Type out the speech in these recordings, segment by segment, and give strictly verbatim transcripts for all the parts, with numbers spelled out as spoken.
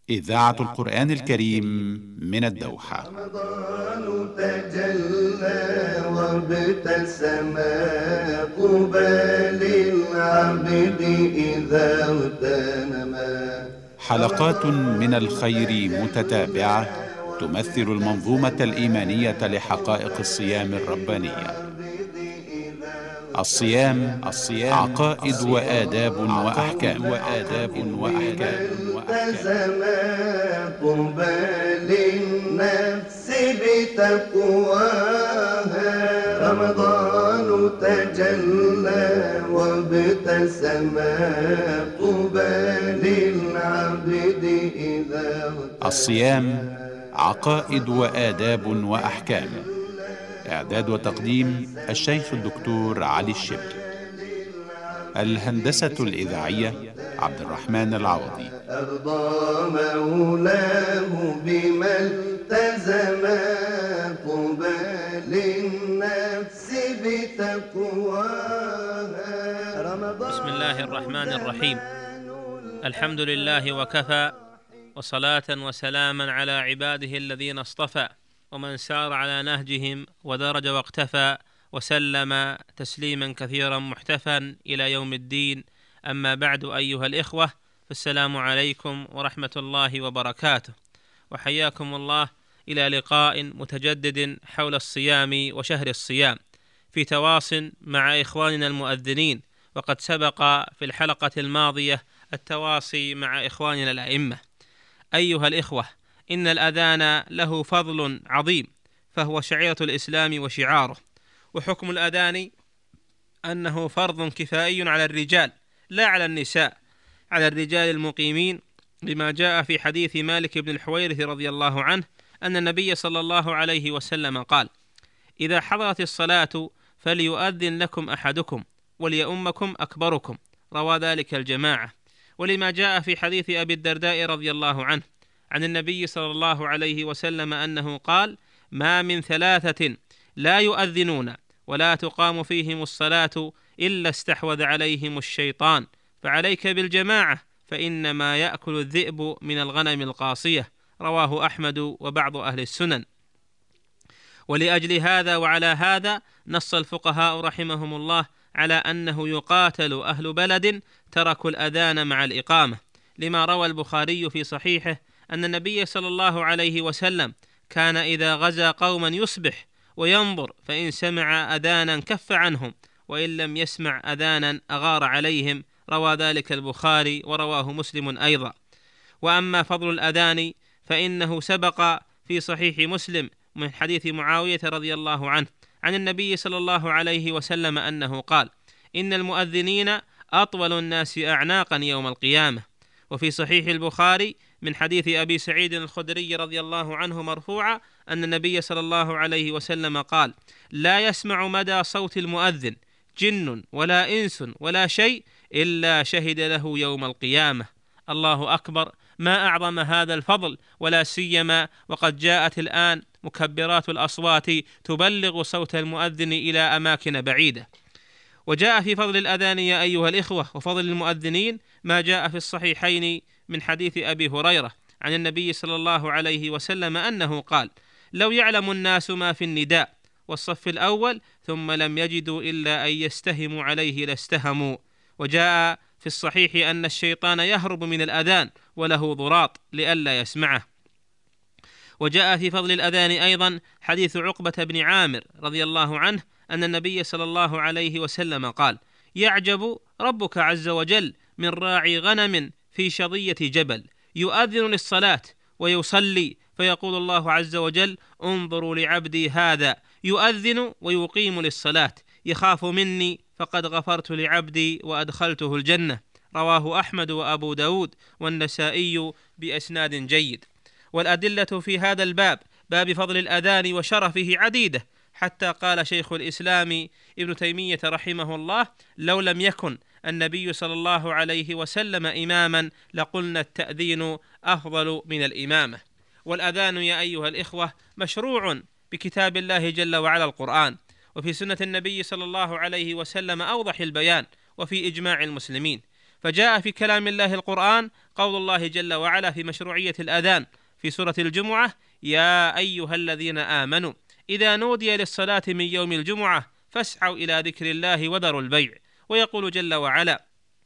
إذاعة القرآن الكريم من الدوحة. رمضان تجلى وابتسم قبال العبد إذا اغتنما. حلقات من الخير متتابعة تمثل المنظومة الإيمانية لحقائق الصيام الربانية. الصيام الصيام عقائد وآداب وأحكام وآداب وأحكام التزم قبال النفس بتقواها. رمضان تجلى وابتسم قبال العبد إذا. الصيام عقائد وآداب وأحكام. إعداد وتقديم الشيخ الدكتور علي الشبل. الهندسة الإذاعية عبد الرحمن العوضي. أرضى مولاه بما التزم قبال النفس بتقواها. بسم الله الرحمن الرحيم. الحمد لله وكفى، وصلاة وسلاما على عباده الذين اصطفى، ومن سار على نهجهم ودرج واقتفى، وسلم تسليما كثيرا محتفا إلى يوم الدين. أما بعد، أيها الإخوة، فالسلام عليكم ورحمة الله وبركاته، وحياكم الله إلى لقاء متجدد حول الصيام وشهر الصيام، في تواص مع إخواننا المؤذنين. وقد سبق في الحلقة الماضية التواصي مع إخواننا الأئمة. أيها الإخوة، إن الأذان له فضل عظيم، فهو شعيرة الإسلام وشعاره. وحكم الأذان أنه فرض كفائي على الرجال لا على النساء، على الرجال المقيمين، لما جاء في حديث مالك بن الحويرث رضي الله عنه أن النبي صلى الله عليه وسلم قال: إذا حضرت الصلاة فليؤذن لكم أحدكم وليؤمكم أكبركم. روى ذلك الجماعة. ولما جاء في حديث أبي الدرداء رضي الله عنه عن النبي صلى الله عليه وسلم أنه قال: ما من ثلاثة لا يؤذنون ولا تقام فيهم الصلاة إلا استحوذ عليهم الشيطان، فعليك بالجماعة فإنما يأكل الذئب من الغنم القاصية. رواه أحمد وبعض أهل السنن. ولأجل هذا وعلى هذا نص الفقهاء رحمهم الله على أنه يقاتل أهل بلد تركوا الأذان مع الإقامة، لما روى البخاري في صحيحه أن النبي صلى الله عليه وسلم كان إذا غزا قوما يصبح وينظر، فإن سمع أذانا كف عنهم، وإن لم يسمع أذانا أغار عليهم. روى ذلك البخاري ورواه مسلم أيضا. وأما فضل الأذان فإنه سبق في صحيح مسلم من حديث معاوية رضي الله عنه عن النبي صلى الله عليه وسلم أنه قال: إن المؤذنين أطول الناس أعناقا يوم القيامة. وفي صحيح البخاري من حديث أبي سعيد الخدري رضي الله عنه مرفوعا أن النبي صلى الله عليه وسلم قال: لا يسمع مدى صوت المؤذن جن ولا إنس ولا شيء إلا شهد له يوم القيامة. الله أكبر، ما أعظم هذا الفضل، ولا سيما وقد جاءت الآن مكبرات الأصوات تبلغ صوت المؤذن إلى أماكن بعيدة. وجاء في فضل الأذان يا أيها الإخوة وفضل المؤذنين ما جاء في الصحيحين من حديث أبي هريرة عن النبي صلى الله عليه وسلم أنه قال: لو يعلم الناس ما في النداء والصف الأول ثم لم يجدوا إلا أن يستهموا عليه لاستهموا. وجاء في الصحيح أن الشيطان يهرب من الأذان وله ضراط لئلا يسمعه. وجاء في فضل الأذان أيضا حديث عقبة بن عامر رضي الله عنه أن النبي صلى الله عليه وسلم قال: يعجب ربك عز وجل من راعي غنم في شظية جبل يؤذن للصلاة ويصلي، فيقول الله عز وجل: انظروا لعبدي هذا يؤذن ويقيم للصلاة، يخاف مني فقد غفرت لعبدي وأدخلته الجنة. رواه أحمد وأبو داود والنسائي بأسناد جيد. والأدلة في هذا الباب، باب فضل الأذان وشرفه، عديدة، حتى قال شيخ الإسلام ابن تيمية رحمه الله: لو لم يكن النبي صلى الله عليه وسلم إماما لقلنا التأذين أفضل من الإمامة. والأذان يا أيها الإخوة مشروع بكتاب الله جل وعلا القرآن، وفي سنة النبي صلى الله عليه وسلم أوضح البيان، وفي إجماع المسلمين. فجاء في كلام الله القرآن قول الله جل وعلا في مشروعية الأذان في سورة الجمعة: يا أيها الذين آمنوا إذا نودي للصلاة من يوم الجمعة فاسعوا إلى ذكر الله وذروا البيع. ويقول جل وعلا: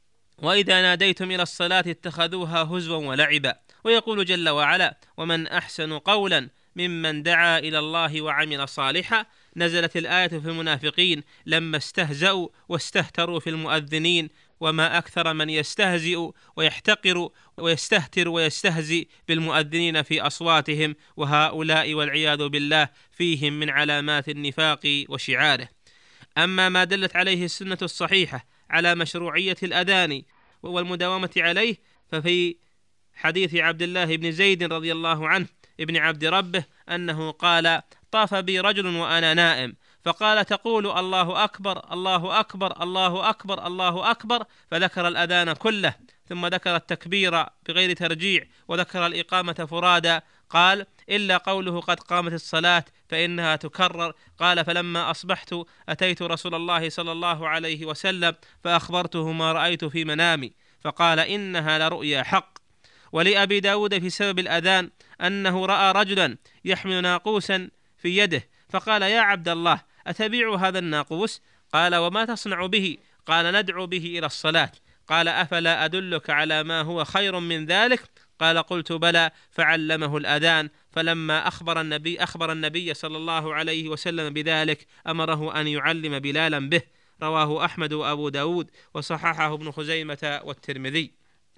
وإذا ناديتم إلى الصلاة اتخذوها هزوا ولعبا. ويقول جل وعلا: ومن أحسن قولا ممن دعا إلى الله وعمل صالحا. نزلت الآية في المنافقين لما استهزأوا واستهتروا في المؤذنين: وما أكثر من يستهزئ ويحتقر ويستهتر ويستهزئ بالمؤذنين في أصواتهم، وهؤلاء والعياذ بالله فيهم من علامات النفاق وشعاره. أما ما دلت عليه السنة الصحيحة على مشروعية الأذان والمداومة عليه ففي حديث عبد الله بن زيد رضي الله عنه ابن عبد ربه أنه قال: طاف بي رجل وأنا نائم فقال: تقول الله أكبر الله أكبر الله أكبر الله أكبر، فذكر الأذان كله ثم ذكر التكبير بغير ترجيع وذكر الإقامة فرادا، قال: إلا قوله قد قامت الصلاة فإنها تكرر. قال: فلما أصبحت أتيت رسول الله صلى الله عليه وسلم فأخبرته ما رأيت في منامي فقال: إنها لرؤيا حق. ولأبي داود في سبب الأذان أنه رأى رجلا يحمل ناقوسا في يده فقال: يا عبد الله أتبيع هذا الناقوس؟ قال: وما تصنع به؟ قال: ندعو به إلى الصلاة. قال: أفلا أدلك على ما هو خير من ذلك؟ قال: قلت بلى. فعلمه الأذان، فلما أخبر النبي أخبر النبي صلى الله عليه وسلم بذلك أمره أن يعلم بلالا به. رواه أحمد وأبو داود وصححه ابن خزيمة والترمذي.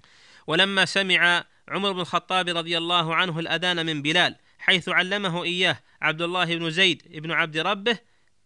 ولما سمع عمر بن الخطاب رضي الله عنه الأذان من بلال حيث علمه إياه عبد الله بن زيد بن عبد ربه،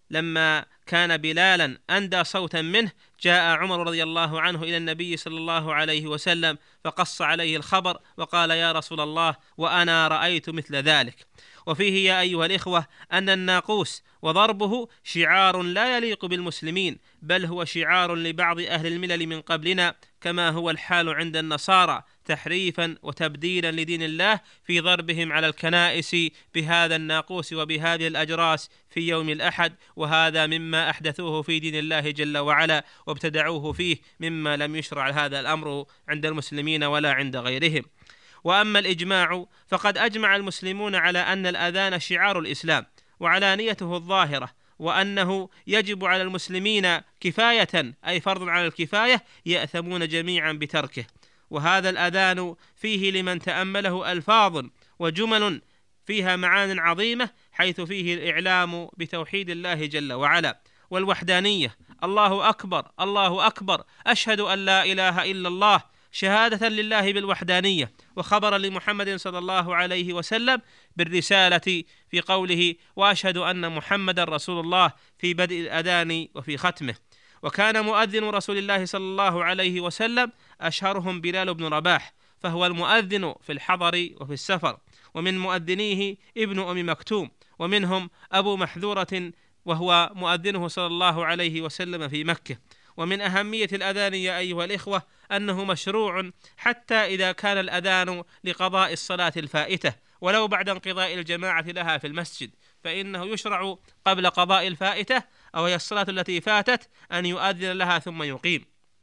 لما كان بلالا أندى صوتا منه جاء عمر رضي الله عنه إلى النبي صلى الله عليه وسلم فقص عليه الخبر وقال: يا رسول الله وأنا رأيت مثل ذلك. وفيه يا أيها الإخوة أن الناقوس وضربه شعار لا يليق بالمسلمين، بل هو شعار لبعض أهل الملل من قبلنا، كما هو الحال عند النصارى تحريفا وتبديلا لدين الله في ضربهم على الكنائس بهذا الناقوس وبهذه الأجراس في يوم الأحد، وهذا مما أحدثوه في دين الله جل وعلا وابتدعوه فيه مما لم يشرع هذا الأمر عند المسلمين ولا عند غيرهم. وأما الإجماع فقد أجمع المسلمون على أن الأذان شعار الإسلام وعلانيته الظاهرة، وأنه يجب على المسلمين كفاية أي فرض على الكفاية يأثمون جميعا بتركه. وهذا الأذان فيه لمن تأمله ألفاظ وجمل فيها معان عظيمة، حيث فيه الإعلام بتوحيد الله جل وعلا والوحدانية: الله أكبر الله أكبر أشهد أن لا إله إلا الله، شهادة لله بالوحدانية وخبرا لمحمد صلى الله عليه وسلم بالرسالة في قوله: وأشهد أن محمد رسول الله في بدء الأذان وفي ختمه. وكان مؤذن رسول الله صلى الله عليه وسلم أشهرهم بلال بن رباح، فهو المؤذن في الحضر وفي السفر، ومن مؤذنيه ابن أم مكتوم، ومنهم أبو محذورة وهو مؤذنه صلى الله عليه وسلم في مكة. ومن أهمية الأذان يا أيها الإخوة أنه مشروع حتى إذا كان الأذان لقضاء الصلاة الفائتة ولو بعد انقضاء الجماعة لها في المسجد، فإنه يشرع قبل قضاء الفائتة أو هي الصلاة التي فاتت أن يؤذن لها ثم يقيم،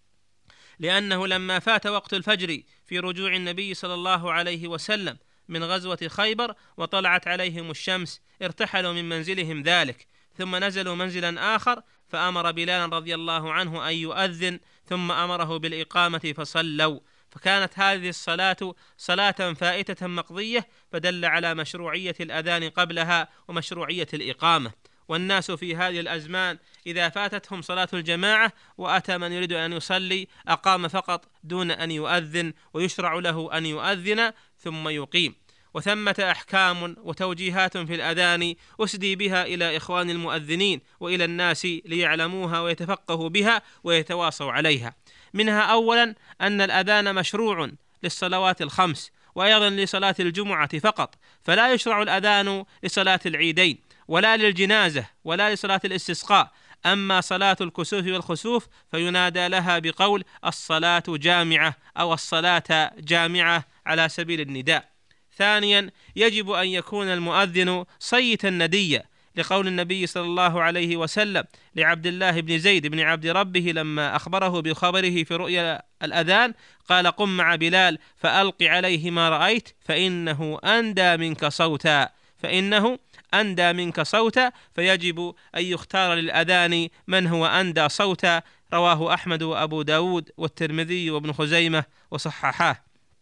لأنه لما فات وقت الفجر في رجوع النبي صلى الله عليه وسلم من غزوة خيبر وطلعت عليهم الشمس ارتحلوا من منزلهم ذلك ثم نزلوا منزلا آخر، فأمر بلالا رضي الله عنه أن يؤذن ثم أمره بالإقامة فصلوا، فكانت هذه الصلاة صلاة فائتة مقضية، فدل على مشروعية الأذان قبلها ومشروعية الإقامة. والناس في هذه الأزمان إذا فاتتهم صلاة الجماعة وأتى من يريد أن يصلي أقام فقط دون أن يؤذن، ويشرع له أن يؤذن ثم يقيم. وثمة أحكام وتوجيهات في الأذان أسدي بها إلى إخوان المؤذنين وإلى الناس ليعلموها ويتفقهوا بها ويتواصوا عليها. منها أولا أن الأذان مشروع للصلوات الخمس وأيضا لصلاة الجمعة فقط، فلا يشرع الأذان لصلاة العيدين ولا للجنازة ولا لصلاة الاستسقاء. أما صلاة الكسوف والخسوف فينادى لها بقول الصلاة جامعة أو الصلاة جامعة على سبيل النداء. ثانيا يجب أن يكون المؤذن صيتا نديا لقول النبي صلى الله عليه وسلم لعبد الله بن زيد بن عبد ربه لما أخبره بخبره في رؤيا الأذان قال: قم مع بلال فألق عليه ما رأيت فإنه أندى منك صوتا فإنه أندى منك صوتا فيجب أن يختار للأذان من هو أندى صوتا. رواه أحمد وأبو داود والترمذي وابن خزيمة وصححاه.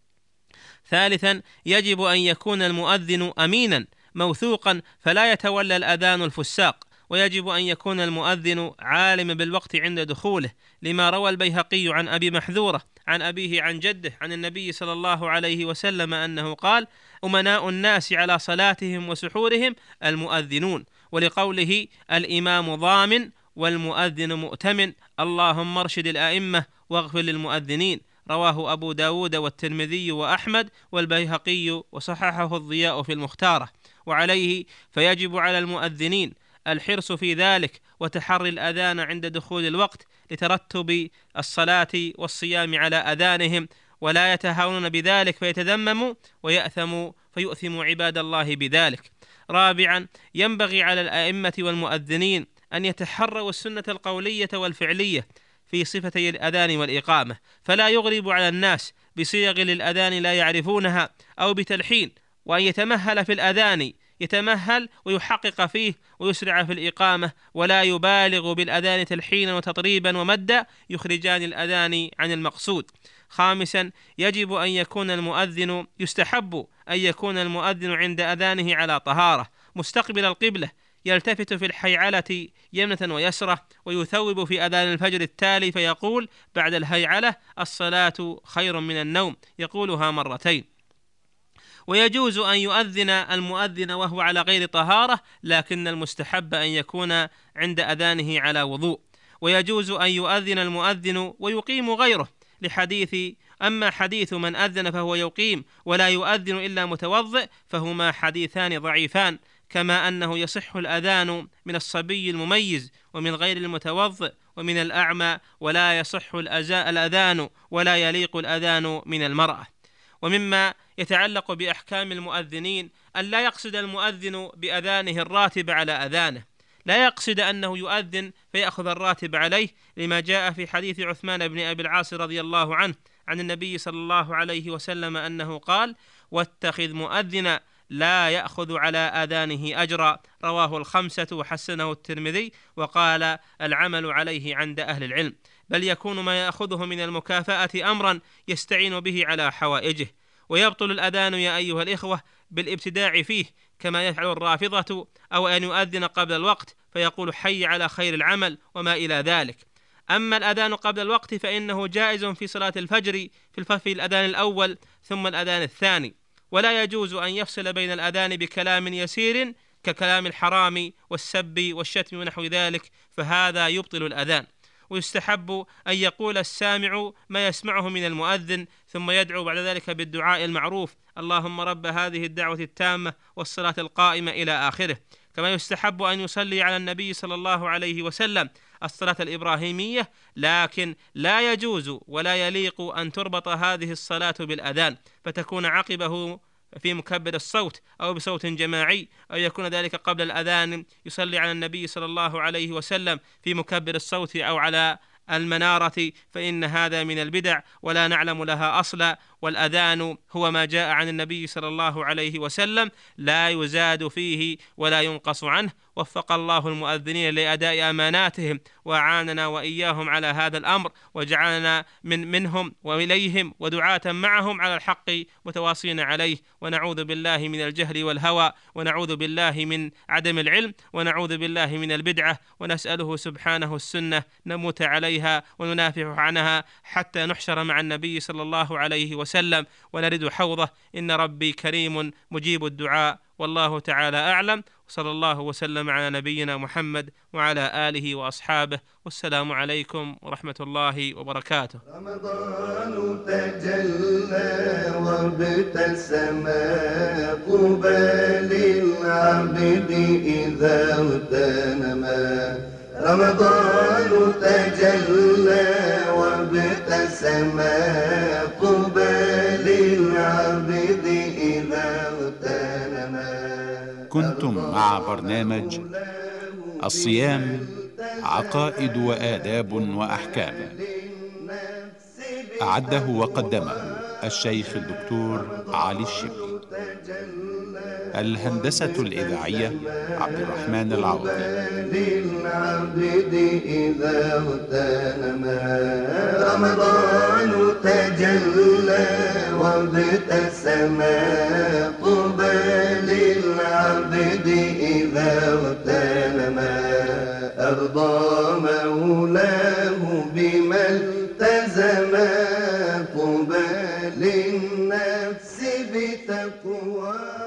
ثالثا، يجب أن يكون المؤذن أمينا موثوقا فلا يتولى الأذان الفساق، ويجب أن يكون المؤذن عالم بالوقت عند دخوله، لما روى البيهقي عن أبي محذورة عن أبيه عن جده عن النبي صلى الله عليه وسلم أنه قال: أمناء الناس على صلاتهم وسحورهم المؤذنون، ولقوله: الإمام ضامن والمؤذن مؤتمن، اللهم ارشد الأئمة واغفر للمؤذنين. رواه أبو داود والترمذي وأحمد والبيهقي وصححه الضياء في المختارة. وعليه فيجب على المؤذنين الحرص في ذلك وتحري الأذان عند دخول الوقت لترتب الصلاة والصيام على أذانهم، ولا يتهاونون بذلك فيتذمموا ويأثموا فيؤثموا عباد الله بذلك. رابعا، ينبغي على الأئمة والمؤذنين أن يتحروا السنة القولية والفعلية في صفتي الأذان والإقامة، فلا يغرب على الناس بصيغ للأذان لا يعرفونها أو بتلحين، وأن يتمهل في الأذان يتمهل ويحقق فيه ويسرع في الإقامة، ولا يبالغ بالأذان تلحينا وتطريبا ومدا يخرجان الأذان عن المقصود. خامسا، يجب أن يكون المؤذن يستحب أن يكون المؤذن عند أذانه على طهارة مستقبل القبلة، يلتفت في الحيعلة يمنة ويسرة، ويثوب في أذان الفجر التالي فيقول بعد الهيعلة: الصلاة خير من النوم، يقولها مرتين. ويجوز أن يؤذن المؤذن وهو على غير طهارة، لكن المستحب أن يكون عند أذانه على وضوء. ويجوز أن يؤذن المؤذن ويقيم غيره لحديث أما حديث من أذن فهو يقيم ولا يؤذن إلا متوضئ فهما حديثان ضعيفان، كما أنه يصح الأذان من الصبي المميز ومن غير المتوضئ ومن الأعمى، ولا يصح الأذان ولا يليق الأذان من المرأة. ومما يتعلق بأحكام المؤذنين أن لا يقصد المؤذن بأذانه الراتب على أذانه، لا يقصد أنه يؤذن فيأخذ الراتب عليه، لما جاء في حديث عثمان بن أبي العاص رضي الله عنه عن النبي صلى الله عليه وسلم أنه قال: واتخذ مؤذنا لا يأخذ على آذانه أجرا. رواه الخمسة وحسنه الترمذي، وقال: العمل عليه عند أهل العلم، بل يكون ما يأخذه من المكافأة أمرا يستعين به على حوائجه. ويبطل الأذان يا أيها الإخوة بالابتداع فيه، كما يفعل الرافضة، أو أن يؤذن قبل الوقت فيقول حي على خير العمل وما إلى ذلك. أما الأذان قبل الوقت فإنه جائز في صلاة الفجر في الأذان الأول ثم الأذان الثاني، ولا يجوز أن يفصل بين الأذان بكلام يسير ككلام الحرام والسب والشتم ونحو ذلك، فهذا يبطل الأذان. ويستحب أن يقول السامع ما يسمعه من المؤذن، ثم يدعو بعد ذلك بالدعاء المعروف: اللهم رب هذه الدعوة التامة والصلاة القائمة إلى آخره. كما يستحب أن يصلي على النبي صلى الله عليه وسلم الصلاة الإبراهيمية، لكن لا يجوز ولا يليق أن تربط هذه الصلاة بالأذان فتكون عقبه في مكبر الصوت أو بصوت جماعي، أو يكون ذلك قبل الأذان يصلي على النبي صلى الله عليه وسلم في مكبر الصوت أو على المنارة، فإن هذا من البدع ولا نعلم لها أصلا. والأذان هو ما جاء عن النبي صلى الله عليه وسلم، لا يزاد فيه ولا ينقص عنه. وفق الله المؤذنين لأداء أماناتهم، وأعاننا وإياهم على هذا الأمر، وجعلنا من منهم وإليهم ودعاة معهم على الحق متواصين عليه. ونعوذ بالله من الجهل والهوى، ونعوذ بالله من عدم العلم، ونعوذ بالله من البدعة، ونسأله سبحانه السنة نموت عليها وننافح عنها حتى نحشر مع النبي صلى الله عليه وسلم ونرد حوضه. إن ربي كريم مجيب الدعاء، والله تعالى أعلم. صلى الله وسلم على نبينا محمد وعلى آله وأصحابه، والسلام عليكم ورحمة الله وبركاته. رمضان تجلى وابتسم قبال العبد إذا اغتنما، رمضان تجلى وابتسم قبال العبد إذا اغتنما. كنتم مع برنامج الصيام، عقائد وآداب وأحكام، أعده وقدمه الشيخ الدكتور علي الشبلي. الهندسة الإذاعية عبد الرحمن العوضي. للعبد إذا اغتنم رمضان تجلى وابتسم، طوبى للعبد إذا اغتنم أرضى مولاه بما التزم، طوبى للنفس بتقوى.